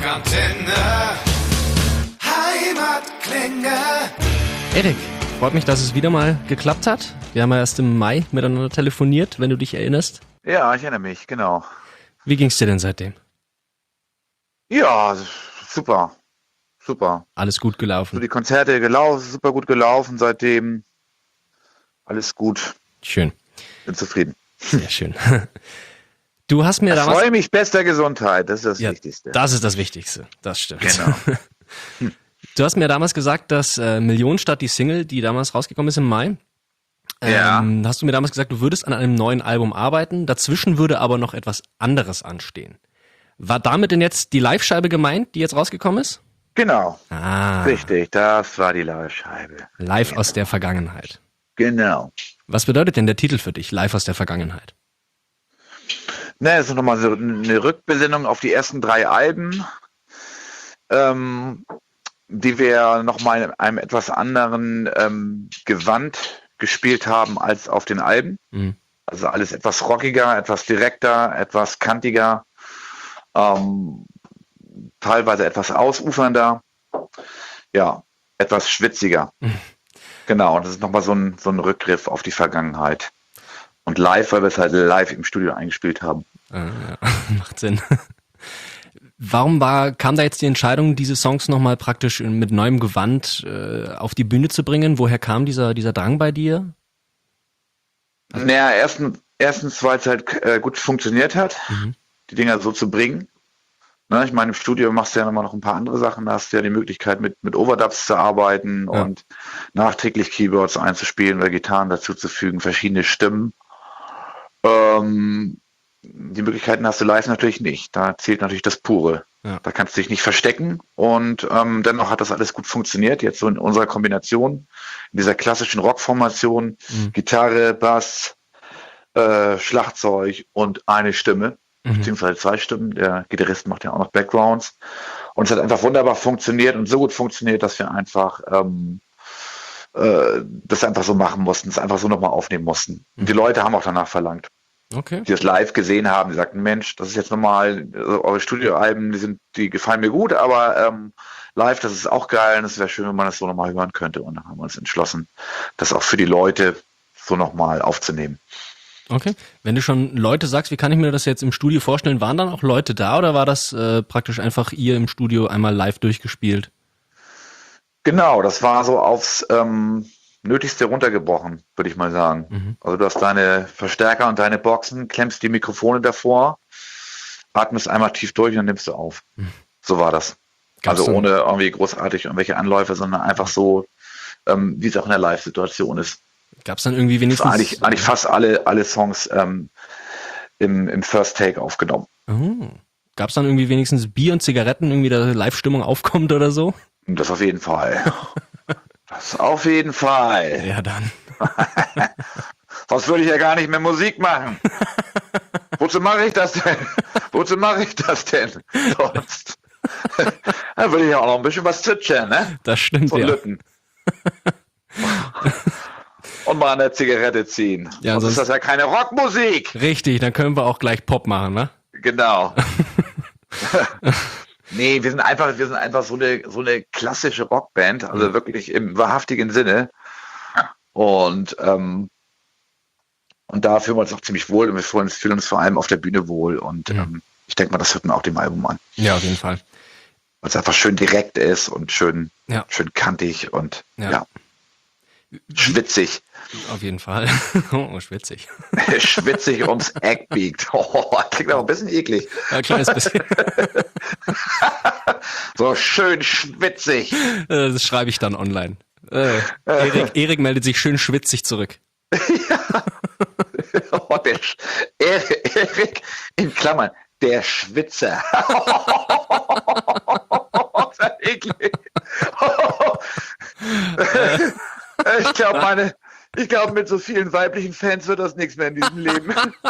Rockantenne. Heimatklänge. Erik, freut mich, dass es wieder mal geklappt hat. Wir haben ja erst im Mai miteinander telefoniert, wenn du dich erinnerst. Ja, ich erinnere mich, genau. Wie ging's dir denn seitdem? Ja, super. Alles gut So gelaufen. die Konzerte super gut gelaufen seitdem. Alles gut. Schön. Bin zufrieden. Sehr schön. Du hast mir Ich damals... freue mich, bester Gesundheit. Das ist das Ja, Wichtigste. das ist das Wichtigste. Das stimmt. Genau. Du hast mir damals gesagt, dass Millionenstadt, die Single, die damals rausgekommen ist im Mai, Ja. hast du mir damals gesagt, du würdest an einem neuen Album arbeiten, dazwischen würde aber noch etwas anderes anstehen. War damit denn jetzt die Live-Scheibe gemeint, die jetzt rausgekommen ist? Genau. Ah, Richtig, das war die Live-Scheibe. Live aus der Vergangenheit. Genau. Was bedeutet denn der Titel für dich, Live aus der Vergangenheit? Ne, das ist nochmal so eine Rückbesinnung auf die ersten 3 Alben, die wir nochmal in einem etwas anderen Gewand gespielt haben als auf den Alben. Mhm. Also alles etwas rockiger, etwas direkter, etwas kantiger, teilweise etwas ausufernder, ja, etwas schwitziger. Genau, und das ist nochmal so ein Rückgriff auf die Vergangenheit. Und live, weil wir es halt live im Studio eingespielt haben. Ja, macht Sinn. Warum kam da jetzt die Entscheidung, diese Songs nochmal praktisch mit neuem Gewand auf die Bühne zu bringen? Woher kam dieser Drang bei dir? Naja, erstens, weil es halt gut funktioniert hat, die Dinger so zu bringen. Ne, ich meine, im Studio machst du ja noch ein paar andere Sachen, da hast du ja die Möglichkeit, mit Overdubs zu arbeiten und nachträglich Keyboards einzuspielen oder Gitarren dazuzufügen, verschiedene Stimmen. Die Möglichkeiten hast du live natürlich nicht. Da zählt natürlich das Pure. Ja. Da kannst du dich nicht verstecken und dennoch hat das alles gut funktioniert. Jetzt so in unserer Kombination, in dieser klassischen Rockformation, Gitarre, Bass, Schlagzeug und eine Stimme. Beziehungsweise 2 Stimmen. Der Gitarrist macht ja auch noch Backgrounds. Und es hat einfach wunderbar funktioniert und so gut funktioniert, dass wir einfach das einfach so machen mussten, es einfach so nochmal aufnehmen mussten. Und die Leute haben auch danach verlangt, Okay. die das live gesehen haben. Die sagten, Mensch, das ist jetzt nochmal, eure Studioalben, die gefallen mir gut, aber live, das ist auch geil und es wäre schön, wenn man das so nochmal hören könnte. Und dann haben wir uns entschlossen, das auch für die Leute so nochmal aufzunehmen. Okay. Wenn du schon Leute sagst, wie kann ich mir das jetzt im Studio vorstellen? Waren dann auch Leute da oder war das praktisch einfach ihr im Studio einmal live durchgespielt? Genau, das war so aufs Nötigste runtergebrochen, würde ich mal sagen. Also du hast deine Verstärker und deine Boxen, klemmst die Mikrofone davor, atmest einmal tief durch und dann nimmst du auf. So war das. Gab's also dann- ohne irgendwie großartig irgendwelche Anläufe, sondern einfach so, wie es auch in der Live-Situation ist. Gab es dann irgendwie wenigstens... Eigentlich fast alle Songs im First Take aufgenommen. Gab es dann irgendwie wenigstens Bier und Zigaretten, irgendwie da Live-Stimmung aufkommt oder so? Und das auf jeden Fall. Das auf jeden Fall. Ja, dann. Sonst würde ich ja gar nicht mehr Musik machen. Wozu mache ich das denn? Sonst. Dann würde ich ja auch noch ein bisschen was zwitschern, ne? Das stimmt, Von ja. Lütten. Und mal eine Zigarette ziehen. Ja, Sonst ist sonst- das ja keine Rockmusik. Richtig, dann können wir auch gleich Pop machen, ne? Genau. Nee, wir sind einfach so eine klassische Rockband, also wirklich im wahrhaftigen Sinne. Und da fühlen wir uns auch ziemlich wohl und wir fühlen uns vor allem auf der Bühne wohl. Und ich denke mal, das hört man auch dem Album an. Ja, auf jeden Fall. Weil es einfach schön direkt ist und schön kantig und Ja. schwitzig. Auf jeden Fall. Oh, schwitzig. Schwitzig ums Eck biegt. Oh, klingt auch ein bisschen eklig. Ein kleines bisschen. So schön schwitzig. Das schreibe ich dann online. Erik meldet sich schön schwitzig zurück. Oh, Erik in Klammern, der Schwitzer. Das ist eklig. Ich glaube, mit so vielen weiblichen Fans wird das nichts mehr in diesem Leben.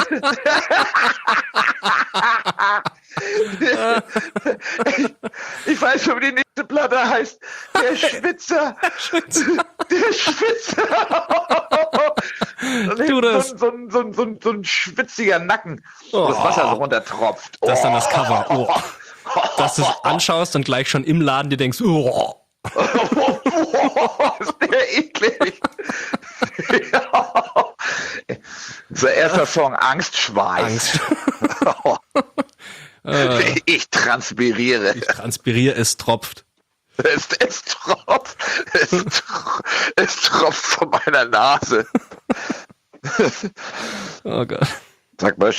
Ich weiß schon, wie die nächste Platte heißt. Der Schwitzer. Der Schwitzer. Du, das- So ein schwitziger Nacken, Oh. wo das Wasser so runtertropft. Das ist dann das Cover. Oh. dass du es anschaust und gleich schon im Laden dir denkst, oh. Ist der eklig. Ja. So erster Song, Angstschweiß. Angst. Ich transpiriere. Ich transpiriere, es tropft. Es tropft. Es tropft von meiner Nase. Oh Gott. Sag mal.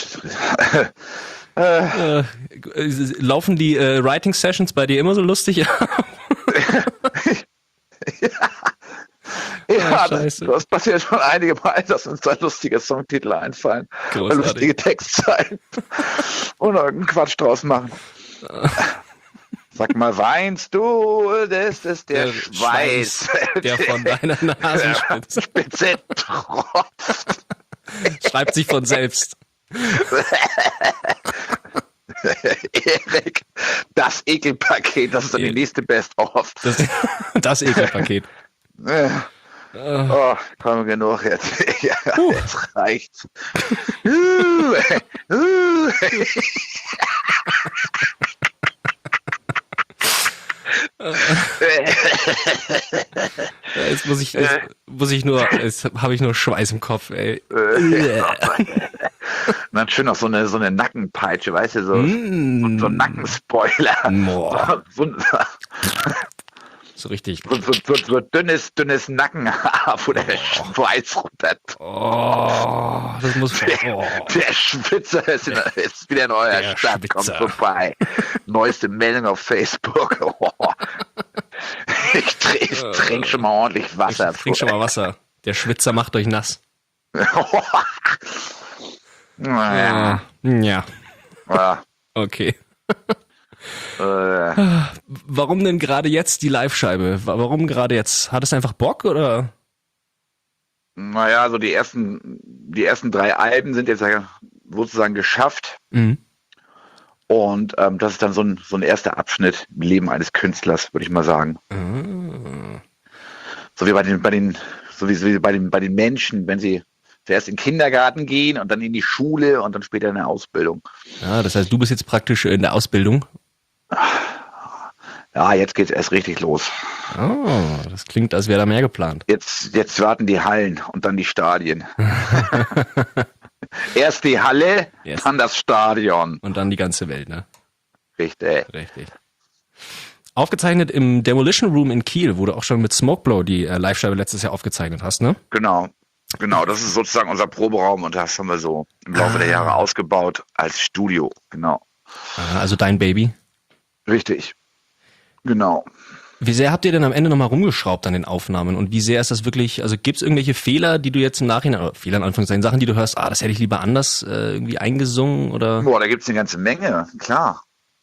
Laufen die Writing Sessions bei dir immer so lustig? Ja, das passiert schon einige Mal, dass uns da lustige Songtitel einfallen. Lustige Textzeilen. Und irgendeinen Quatsch draus machen. Sag mal, weinst du? Das ist der Schweiß. Der von deiner Nasenspitze tropft. Schreibt sich von selbst. Erik, das Ekelpaket, das ist dann die nächste Best-of. Das Ekelpaket. Oh, komm, genug jetzt. Ja, jetzt reicht's. Jetzt habe ich nur Schweiß im Kopf, ey. Und dann schön noch so eine Nackenpeitsche, weißt du, so ein Nackenspoiler. So richtig. So dünnes Nackenhaar, wo der Schweiß runter. Oh, das muss. Der Schwitzer ist wieder in eurer Stadt, Schwitzer. kommt vorbei. Neueste Meldung auf Facebook. Ich trink schon mal ordentlich Wasser. Trink schon mal Wasser. Der Schwitzer macht euch nass. Naja. Ja. Ja. Okay. Warum denn gerade jetzt die Live-Scheibe? Warum gerade jetzt? Hat es einfach Bock oder? Naja, so die ersten 3 Alben sind jetzt ja sozusagen geschafft. Mhm. Und das ist dann so ein erster Abschnitt im Leben eines Künstlers, würde ich mal sagen. Mhm. So wie bei den Menschen, wenn sie zuerst in den Kindergarten gehen und dann in die Schule und dann später in der Ausbildung. Ja, das heißt, du bist jetzt praktisch in der Ausbildung. Ja, jetzt geht's erst richtig los. Oh, das klingt, als wäre da mehr geplant. Jetzt warten die Hallen und dann die Stadien. Erst die Halle, dann das Stadion. Und dann die ganze Welt, ne? Richtig. Aufgezeichnet im Demolition Room in Kiel, wo du auch schon mit Smokeblow die Live-Scheibe letztes Jahr aufgezeichnet hast, ne? Genau, das ist sozusagen unser Proberaum und das haben wir so im Laufe der Jahre ausgebaut als Studio, genau. Also dein Baby? Richtig, genau. Wie sehr habt ihr denn am Ende nochmal rumgeschraubt an den Aufnahmen und wie sehr ist das wirklich, also gibt es irgendwelche Fehler, die du jetzt im Nachhinein, oder Fehler in Anführungszeichen, Sachen, die du hörst, das hätte ich lieber anders irgendwie eingesungen oder? Boah, da gibt's eine ganze Menge, klar.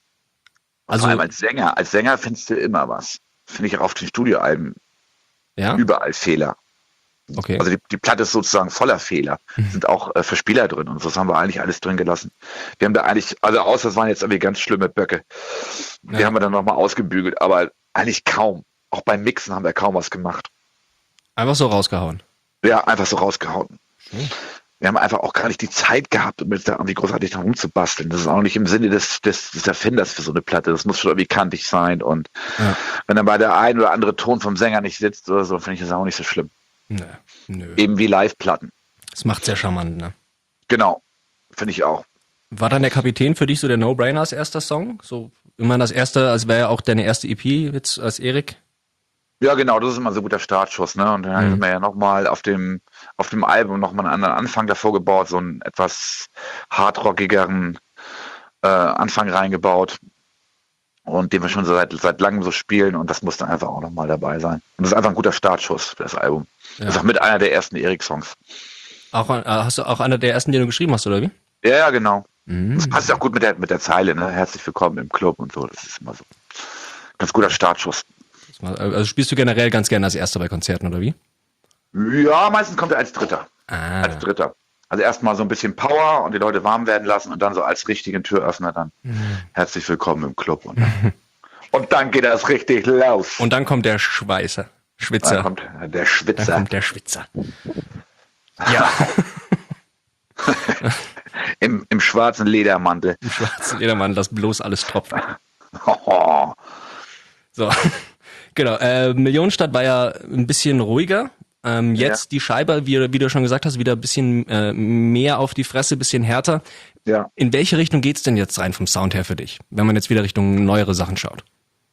Also vor allem als Sänger findest du immer was. Finde ich auch auf den Studioalben überall Fehler. Okay. Also die Platte ist sozusagen voller Fehler. Sind auch Verspieler drin und so, das haben wir eigentlich alles drin gelassen. Wir haben da eigentlich, also außer es waren jetzt irgendwie ganz schlimme Böcke. Die haben wir dann nochmal ausgebügelt, aber eigentlich kaum. Auch beim Mixen haben wir kaum was gemacht. Einfach so rausgehauen? Ja, einfach so rausgehauen. Wir haben einfach auch gar nicht die Zeit gehabt, um jetzt da irgendwie großartig dran rumzubasteln. Das ist auch nicht im Sinne des Erfinders für so eine Platte. Das muss schon irgendwie kantig sein und wenn dann bei der ein oder andere Ton vom Sänger nicht sitzt oder so, finde ich das auch nicht so schlimm. Nö. Eben wie Live-Platten. Das macht sehr charmant, ne? Genau, finde ich auch. War dann der Kapitän für dich so der No-Brainer als erster Song? So immer das erste, als wäre ja auch deine erste EP jetzt als Erik? Ja, genau, das ist immer so ein guter Startschuss, ne? Und dann haben wir ja nochmal auf dem Album nochmal einen anderen Anfang davor gebaut, so einen etwas hardrockigeren Anfang reingebaut. Und den wir schon seit langem so spielen und das muss dann einfach auch nochmal dabei sein. Und das ist einfach ein guter Startschuss für das Album. Ja. Das ist auch mit einer der ersten Erik-Songs. Hast du auch einer der ersten, den du geschrieben hast, oder wie? Ja, genau. Das passt auch gut mit der Zeile, ne? Herzlich willkommen im Club und so. Das ist immer so ganz guter Startschuss. Also spielst du generell ganz gerne als Erster bei Konzerten, oder wie? Ja, meistens kommt er als Dritter. Als Dritter. Also erstmal so ein bisschen Power und die Leute warm werden lassen und dann so als richtigen Türöffner dann herzlich willkommen im Club. Und dann geht das richtig los. Und dann kommt der Schwitzer. Dann kommt der Schwitzer. Ja. Im schwarzen Ledermantel. Im schwarzen Ledermantel, das bloß alles tropft. So, genau. Millionenstadt war ja ein bisschen ruhiger. Jetzt die Scheibe, wie du schon gesagt hast, wieder ein bisschen mehr auf die Fresse, ein bisschen härter. Ja. In welche Richtung geht's denn jetzt rein vom Sound her für dich, wenn man jetzt wieder Richtung neuere Sachen schaut?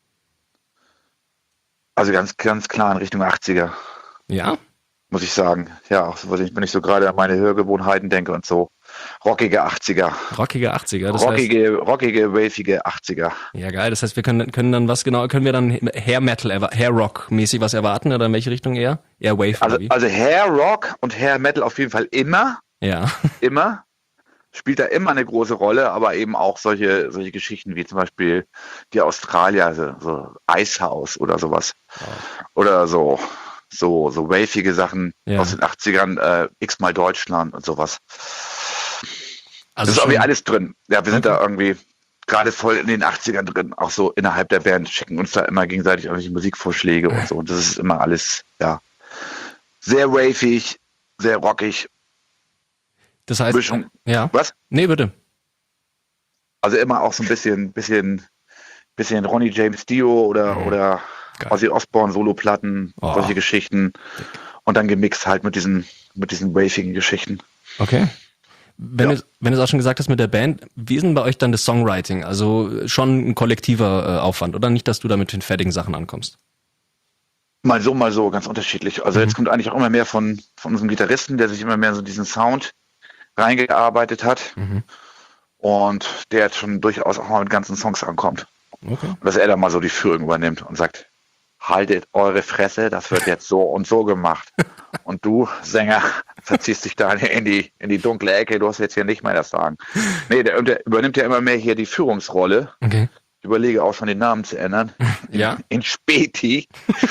Also ganz, ganz klar in Richtung 80er. Ja? Muss ich sagen. Ja, auch wenn ich so gerade an meine Hörgewohnheiten denke und so. Rockige 80er. Rockige 80er, das rockige, wavige 80er. Ja, geil. Das heißt, wir können dann können wir dann Hair Metal, Hair Rock mäßig was erwarten oder in welche Richtung eher? Eher Wave oder wie? Also Hair Rock und Hair Metal auf jeden Fall immer. Ja. Immer. Spielt da immer eine große Rolle, aber eben auch solche Geschichten wie zum Beispiel die Australier, so Icehouse oder sowas. Oh. Oder so wavige Sachen aus den 80ern, x-mal Deutschland und sowas. Also das ist irgendwie alles drin. Ja, wir sind da irgendwie gerade voll in den 80ern drin, auch so innerhalb der Band, schicken uns da immer gegenseitig irgendwelche Musikvorschläge und so. Und das ist immer alles, ja, sehr wavig, sehr rockig. Das heißt, Mischung. Ja. Was? Nee, bitte. Also immer auch so ein bisschen Ronnie James Dio oder Ozzy Osbourne Soloplatten, solche Geschichten. Und dann gemixt halt mit diesen wavigen Geschichten. Okay. Wenn du es auch schon gesagt hast mit der Band, wie ist denn bei euch dann das Songwriting? Also schon ein kollektiver Aufwand, oder nicht, dass du da mit den fertigen Sachen ankommst? Mal so, ganz unterschiedlich. Also jetzt kommt eigentlich auch immer mehr von unserem Gitarristen, der sich immer mehr so diesen Sound reingearbeitet hat und der jetzt schon durchaus auch mal mit ganzen Songs ankommt. Okay. Und dass er dann mal so die Führung übernimmt und sagt, haltet eure Fresse, das wird jetzt so und so gemacht. Und du, Sänger, verziehst dich da in die dunkle Ecke, du hast jetzt hier nicht mehr das Sagen. Nee, der übernimmt ja immer mehr hier die Führungsrolle. Okay. Ich überlege auch schon den Namen zu ändern. Ja. In Späti.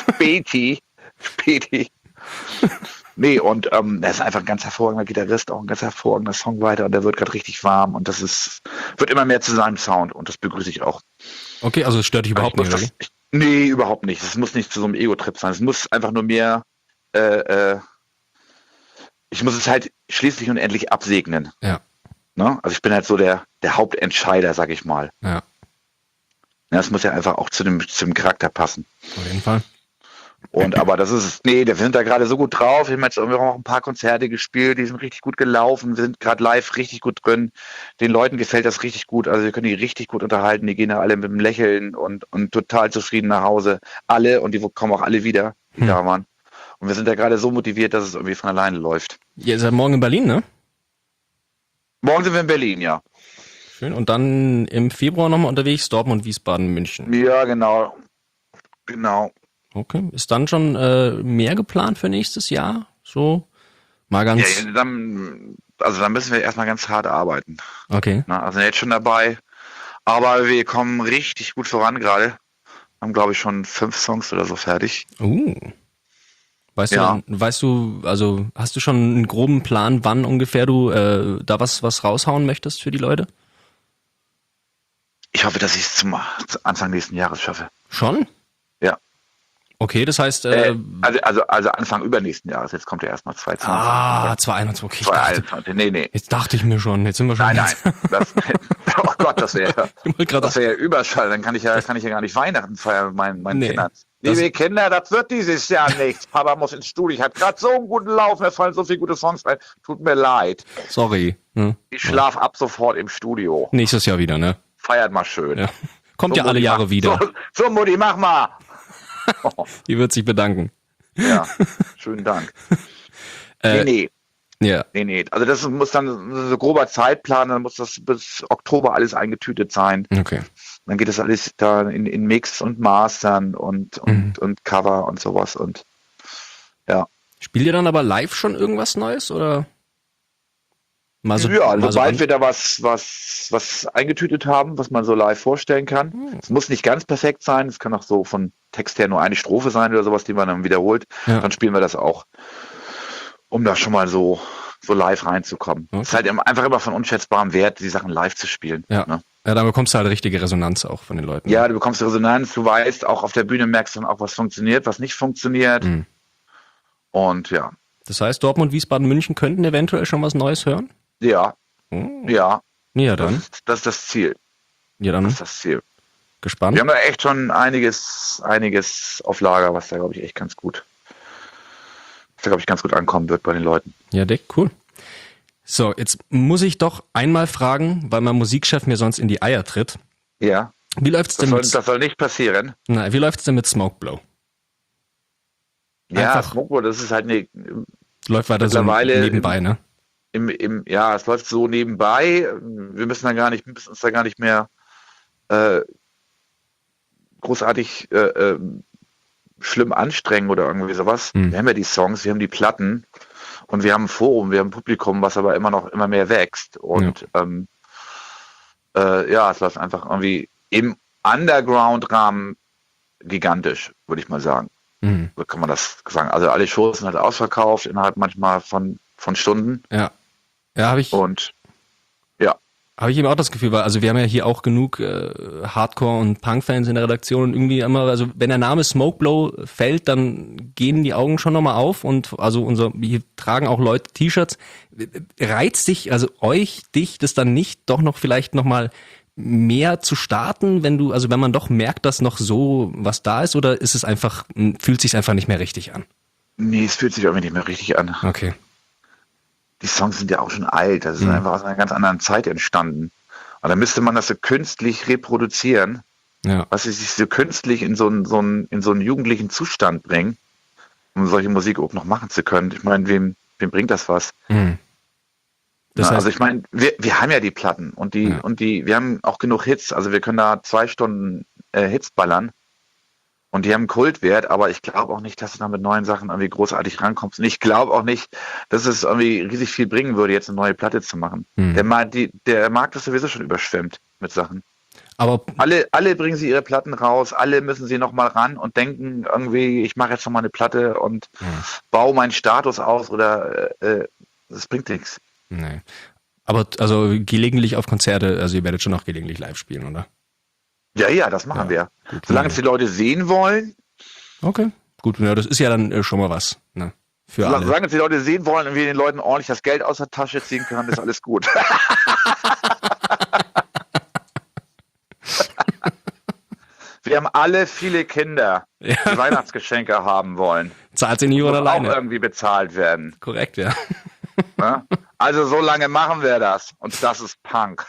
Nee, und er ist einfach ein ganz hervorragender Gitarrist, auch ein ganz hervorragender Songwriter und der wird gerade richtig warm und wird immer mehr zu seinem Sound und das begrüße ich auch. Okay, also es stört dich überhaupt nicht, oder? Nee, überhaupt nicht. Es muss nicht zu so einem Ego-Trip sein. Es muss einfach nur mehr, ich muss es halt schließlich und endlich absegnen. Ja. Ne? Also ich bin halt so der Hauptentscheider, sag ich mal. Ja. Das muss ja einfach auch zum Charakter passen. Auf jeden Fall. Aber wir sind da gerade so gut drauf. Wir haben jetzt irgendwie auch ein paar Konzerte gespielt, die sind richtig gut gelaufen. Wir sind gerade live richtig gut drin. Den Leuten gefällt das richtig gut. Also wir können die richtig gut unterhalten. Die gehen da alle mit einem Lächeln und total zufrieden nach Hause. Alle und die kommen auch alle wieder, die da waren. Und wir sind da gerade so motiviert, dass es irgendwie von alleine läuft. Ihr seid morgen in Berlin, ne? Morgen sind wir in Berlin, ja. Schön. Und dann im Februar nochmal unterwegs, Dortmund, Wiesbaden, München. Ja, genau. Genau. Okay. Ist dann schon mehr geplant für nächstes Jahr? So mal ganz. Ja, dann müssen wir erstmal ganz hart arbeiten. Okay. Also jetzt schon dabei. Aber wir kommen richtig gut voran gerade. Haben, glaube ich, schon 5 Songs oder so fertig. Weißt du, also hast du schon einen groben Plan, wann ungefähr du da was raushauen möchtest für die Leute? Ich hoffe, dass ich es zum Anfang nächsten Jahres schaffe. Schon? Ja. Okay, das heißt... also Anfang übernächsten Jahres. Jetzt kommt ja erstmal 2020. 2021. Okay, 2021. Nee. Jetzt dachte ich mir schon, jetzt sind wir schon... Nein. Oh Gott, das wäre ja Überschall. Dann kann ich ja gar nicht Weihnachten feiern mit meinen Kindern. Liebe Kinder, das wird dieses Jahr nichts. Papa muss ins Studio. Ich hatte gerade so einen guten Lauf. Mir fallen so viele gute Songs ein. Tut mir leid. Sorry. Ich schlaf ab sofort im Studio. Nächstes Jahr wieder, ne? Feiert mal schön. Ja. Kommt so, ja alle Jahre wieder. So, Mutti, mach mal. Die wird sich bedanken. Ja, schönen Dank. Nee. Ja. Nee. Also das muss dann so grober Zeitplan, dann muss das bis Oktober alles eingetütet sein. Okay. Dann geht das alles da in Mix und Mastern und Cover und sowas und ja. Spielt ihr dann aber live schon irgendwas Neues oder? Sobald wir da was eingetütet haben, was man so live vorstellen kann. Es muss nicht ganz perfekt sein, es kann auch so von Text her nur eine Strophe sein oder sowas, die man dann wiederholt. Ja. Dann spielen wir das auch, um da schon mal so live reinzukommen. Okay. Es ist halt einfach immer von unschätzbarem Wert, die Sachen live zu spielen. Ja. Ne? Ja, dann bekommst du halt richtige Resonanz auch von den Leuten. Ja, du bekommst Resonanz, du weißt, auch auf der Bühne merkst du dann auch, was funktioniert, was nicht funktioniert. Und ja. Das heißt, Dortmund, Wiesbaden, München könnten eventuell schon was Neues hören? Ja. Ja, dann. Das ist das Ziel. Ja, dann. Das ist das Ziel. Gespannt. Wir haben da echt schon einiges auf Lager, was da, glaube ich, echt ganz gut ankommen wird bei den Leuten. Ja, Dick, cool. So, jetzt muss ich doch einmal fragen, weil mein Musikchef mir sonst in die Eier tritt. Ja. Wie läuft's denn Das soll nicht passieren. Wie läuft's denn mit Smokeblow? Ja, Einfach Smokeblow, das ist halt läuft weiter so nebenbei, ne? Ja, es läuft so nebenbei. Wir müssen uns da gar nicht mehr großartig schlimm anstrengen oder irgendwie sowas. Wir haben ja die Songs, wir haben die Platten und wir haben ein Forum, wir haben ein Publikum, was aber immer mehr wächst. Und es läuft einfach irgendwie im Underground-Rahmen gigantisch, würde ich mal sagen. So kann man das sagen. Also alle Shows sind halt ausverkauft innerhalb manchmal von Stunden. Ja, habe ich. Und ja. Habe ich eben auch das Gefühl, weil also wir haben ja hier auch genug Hardcore- und Punk-Fans in der Redaktion und irgendwie immer, also wenn der Name Smokeblow fällt, dann gehen die Augen schon nochmal auf und also hier tragen auch Leute T-Shirts. Reizt dich das dann nicht, doch noch vielleicht nochmal mehr zu starten, wenn man doch merkt, dass noch so was da ist, oder ist es einfach, fühlt sich einfach nicht mehr richtig an? Nee, es fühlt sich irgendwie nicht mehr richtig an. Okay. Die Songs sind ja auch schon alt, das ist einfach aus einer ganz anderen Zeit entstanden. Und dann müsste man das so künstlich reproduzieren, was sich so künstlich in so einen jugendlichen Zustand bringen, um solche Musik auch noch machen zu können. Ich meine, wem bringt das was? Das heißt, also ich meine, wir haben ja die Platten und wir haben auch genug Hits, also wir können da 2 Stunden Hits ballern und die haben einen Kultwert, aber ich glaube auch nicht, dass du da mit neuen Sachen irgendwie großartig rankommst. Und ich glaube auch nicht, dass es irgendwie riesig viel bringen würde, jetzt eine neue Platte zu machen. Der Markt ist sowieso schon überschwemmt mit Sachen. Aber alle bringen sie ihre Platten raus, alle müssen sie nochmal ran und denken irgendwie, ich mache jetzt nochmal eine Platte und baue meinen Status aus oder das bringt nichts. Nee. Aber also gelegentlich auf Konzerte, also ihr werdet schon auch gelegentlich live spielen, oder? Ja, das machen wir. Gut, solange es die Leute sehen wollen. Okay, gut. Ja, das ist ja dann schon mal was. Ne? Solange es die Leute sehen wollen und wir den Leuten ordentlich das Geld aus der Tasche ziehen können, ist alles gut. Wir haben alle viele Kinder, die Weihnachtsgeschenke haben wollen. Zahlt sie nie oder alleine? Auch irgendwie bezahlt werden. Korrekt, ja. Ja? Also so lange machen wir das. Und das ist Punk.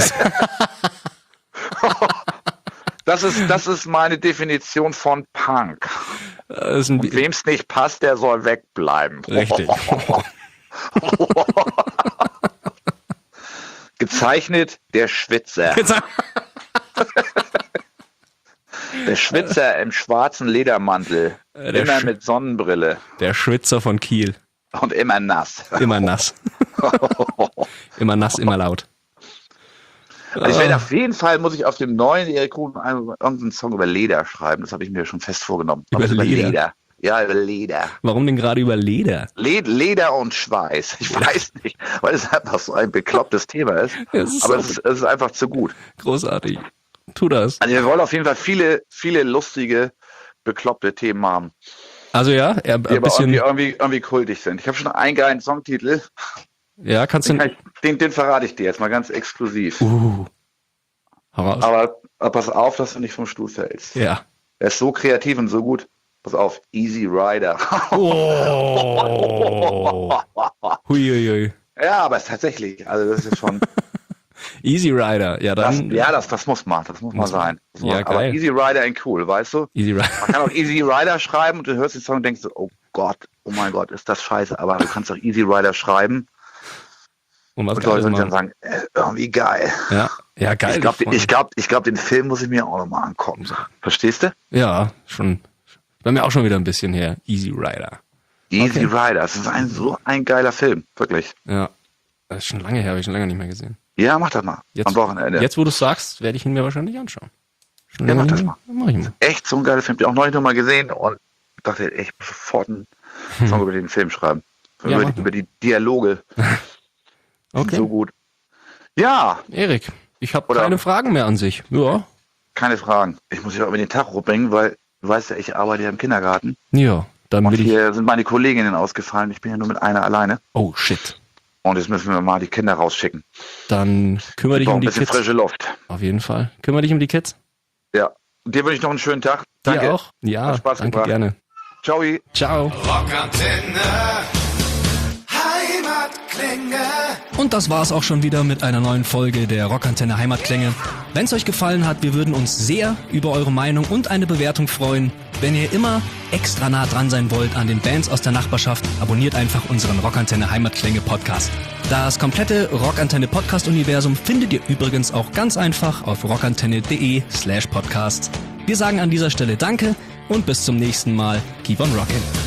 Das ist meine Definition von Punk. Und wem es nicht passt, der soll wegbleiben. Richtig. Gezeichnet der Schwitzer. Der Schwitzer im schwarzen Ledermantel. Immer mit Sonnenbrille. Der Schwitzer von Kiel. Und immer nass. Immer nass. Immer nass, immer laut. Also ich werde auf jeden Fall, muss ich auf dem neuen Erik Kuhn irgendeinen Song über Leder schreiben. Das habe ich mir schon fest vorgenommen. Über Leder? Ja, über Leder. Warum denn gerade über Leder? Leder und Schweiß. Ich weiß nicht, weil es einfach so ein beklopptes Thema ist. Aber es ist einfach zu gut. Großartig. Tu das. Also wir wollen auf jeden Fall viele, viele lustige, bekloppte Themen haben. Also ja, die aber irgendwie kultig sind. Ich habe schon einen geilen Songtitel. Ja, kannst du... Den verrate ich dir jetzt mal ganz exklusiv. Heraus. Aber pass auf, dass du nicht vom Stuhl fällst. Ja. Er ist so kreativ und so gut. Pass auf, Easy Rider. Huiuiui. Ja, aber es ist tatsächlich, also das ist schon... Easy Rider, ja dann... Das muss mal sein. Ja, aber geil. Easy Rider in cool, weißt du? Easy Rider. Man kann auch Easy Rider schreiben und du hörst den Song und denkst so, oh Gott, oh mein Gott, ist das scheiße. Aber du kannst auch Easy Rider schreiben. Und was Leute dann sagen, irgendwie geil. Ja, geil. Ich glaub, den Film muss ich mir auch nochmal angucken. Verstehst du? Ja, schon. Bei mir auch schon wieder ein bisschen her. Easy Rider. Easy Rider, das ist so ein geiler Film, wirklich. Ja, das ist schon lange her, habe ich schon lange nicht mehr gesehen. Ja, mach das mal. Am Wochenende. Jetzt, wo du es sagst, werde ich ihn mir wahrscheinlich anschauen. Ja, mach das mal. Mach ich mal. Echt so ein geiler Film. Ich habe auch neulich nochmal gesehen und dachte, ich muss sofort einen Song über den Film schreiben. Über die Dialoge. Okay. So gut. Ja. Erik, ich habe keine Fragen mehr an sich. Ja. Keine Fragen. Ich muss ja über den Tag bringen, weil du weißt ja, ich arbeite ja im Kindergarten. Ja. Und hier sind meine Kolleginnen ausgefallen. Ich bin ja nur mit einer alleine. Oh, shit. Und jetzt müssen wir mal die Kinder rausschicken. Dann kümmere dich um die Kids. Ein bisschen frische Luft. Auf jeden Fall. Kümmere dich um die Kids. Ja. Und dir wünsche ich noch einen schönen Tag. Danke. Dir auch? Ja, hat Spaß danke, gebracht. gerne. Ciao. Ciao. Rockantenne, Heimatklänge. Und das war's auch schon wieder mit einer neuen Folge der Rockantenne Heimatklänge. Wenn es euch gefallen hat, wir würden uns sehr über eure Meinung und eine Bewertung freuen. Wenn ihr immer extra nah dran sein wollt an den Bands aus der Nachbarschaft, abonniert einfach unseren Rockantenne Heimatklänge Podcast. Das komplette Rockantenne Podcast-Universum findet ihr übrigens auch ganz einfach auf rockantenne.de/podcast. Wir sagen an dieser Stelle Danke und bis zum nächsten Mal. Keep on rockin'.